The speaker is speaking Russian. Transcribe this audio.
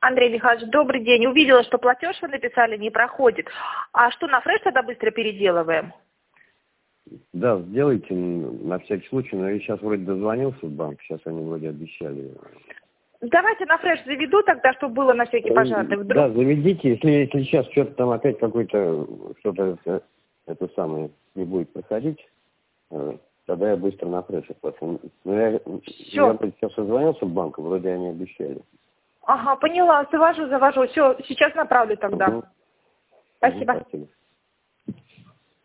Андрей Михайлович, добрый день. Увидела, что платеж вы написали, не проходит. А что, на фреш тогда быстро переделываем? Да, сделайте на всякий случай, но я сейчас вроде дозвонился в банк, сейчас они вроде обещали. Давайте на фреш заведу тогда, чтобы было на всякий пожарный. Вдруг... Да, заведите, если сейчас что-то там опять какой-то, что-то это самое не будет проходить, тогда я быстро на фреш оплачу. Но я сейчас созвонился в банк, вроде они обещали. Ага, поняла, завожу. Все, сейчас направлю тогда. Спасибо. Спасибо.